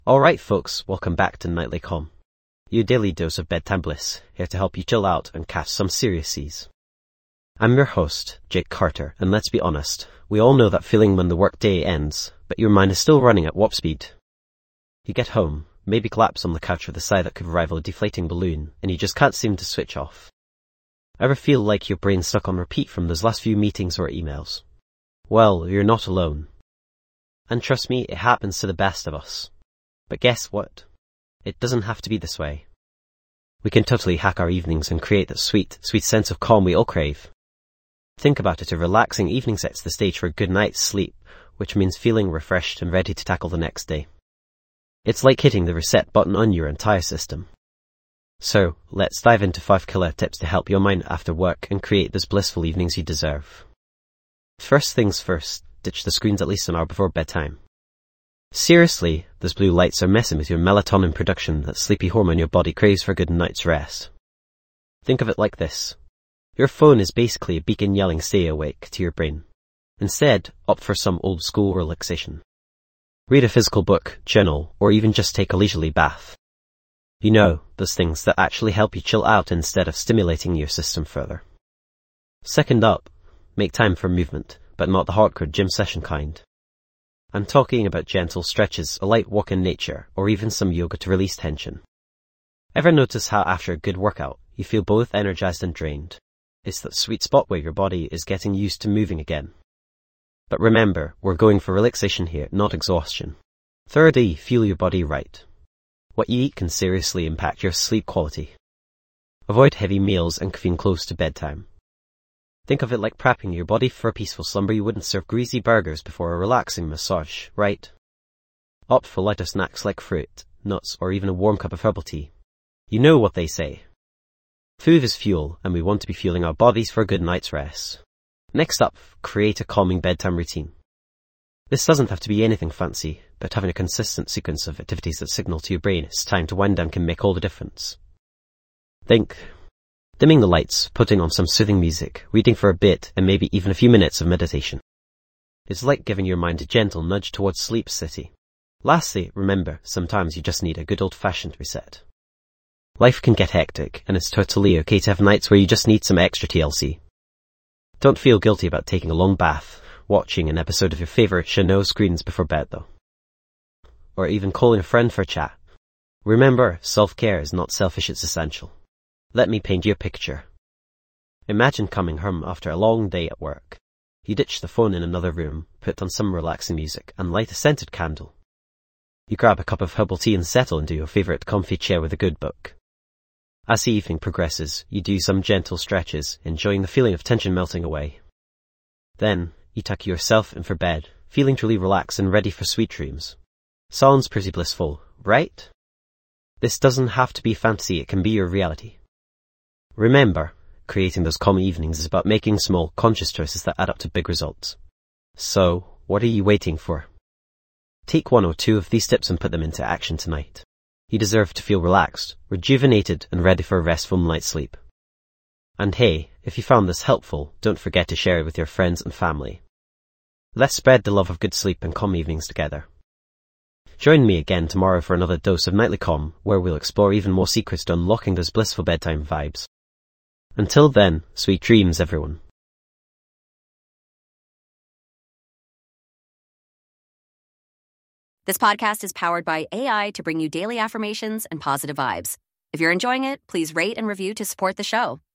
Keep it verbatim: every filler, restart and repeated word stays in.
Alright folks, welcome back to Nightly Calm. Your daily dose of bedtime bliss, here to help you chill out and catch some serious seas. I'm your host, Jake Carter, and let's be honest, we all know that feeling when the workday ends, but your mind is still running at warp speed. You get home, maybe collapse on the couch with a sigh that could rival a deflating balloon, and you just can't seem to switch off. Ever feel like your brain's stuck on repeat from those last few meetings or emails? Well, you're not alone. And trust me, it happens to the best of us. But guess what? It doesn't have to be this way. We can totally hack our evenings and create that sweet, sweet sense of calm we all crave. Think about it, a relaxing evening sets the stage for a good night's sleep, which means feeling refreshed and ready to tackle the next day. It's like hitting the reset button on your entire system. So, let's dive into five killer tips to help your mind after work and create those blissful evenings you deserve. First things first, ditch the screens at least an hour before bedtime. Seriously, those blue lights are messing with your melatonin production, that sleepy hormone your body craves for a good night's rest. Think of it like this. Your phone is basically a beacon yelling stay awake to your brain. Instead, opt for some old school relaxation. Read a physical book, journal, or even just take a leisurely bath. You know, those things that actually help you chill out instead of stimulating your system further. Second up, make time for movement, but not the hardcore gym session kind. I'm talking about gentle stretches, a light walk in nature, or even some yoga to release tension. Ever notice how after a good workout, you feel both energized and drained? It's that sweet spot where your body is getting used to moving again. But remember, we're going for relaxation here, not exhaustion. Thirdly, fuel your body right. What you eat can seriously impact your sleep quality. Avoid heavy meals and caffeine close to bedtime. Think of it like prepping your body for a peaceful slumber. You wouldn't serve greasy burgers before a relaxing massage, right? Opt for lighter snacks like fruit, nuts, or even a warm cup of herbal tea. You know what they say. Food is fuel, and we want to be fueling our bodies for a good night's rest. Next up, create a calming bedtime routine. This doesn't have to be anything fancy, but having a consistent sequence of activities that signal to your brain it's time to wind down can make all the difference. Think. Dimming the lights, putting on some soothing music, reading for a bit, and maybe even a few minutes of meditation. It's like giving your mind a gentle nudge towards Sleep City. Lastly, remember, sometimes you just need a good old-fashioned reset. Life can get hectic, and it's totally okay to have nights where you just need some extra T L C. Don't feel guilty about taking a long bath, watching an episode of your favorite show, no screens before bed though. Or even calling a friend for a chat. Remember, self-care is not selfish, it's essential. Let me paint you a picture. Imagine coming home after a long day at work. You ditch the phone in another room, put on some relaxing music, and light a scented candle. You grab a cup of herbal tea and settle into your favorite comfy chair with a good book. As the evening progresses, you do some gentle stretches, enjoying the feeling of tension melting away. Then, you tuck yourself in for bed, feeling truly relaxed and ready for sweet dreams. Sounds pretty blissful, right? This doesn't have to be fantasy, it can be your reality. Remember, creating those calm evenings is about making small, conscious choices that add up to big results. So, what are you waiting for? Take one or two of these tips and put them into action tonight. You deserve to feel relaxed, rejuvenated, and ready for a restful night's sleep. And hey, if you found this helpful, don't forget to share it with your friends and family. Let's spread the love of good sleep and calm evenings together. Join me again tomorrow for another dose of Nightly Calm, where we'll explore even more secrets to unlocking those blissful bedtime vibes. Until then, sweet dreams, everyone. This podcast is powered by A I to bring you daily affirmations and positive vibes. If you're enjoying it, please rate and review to support the show.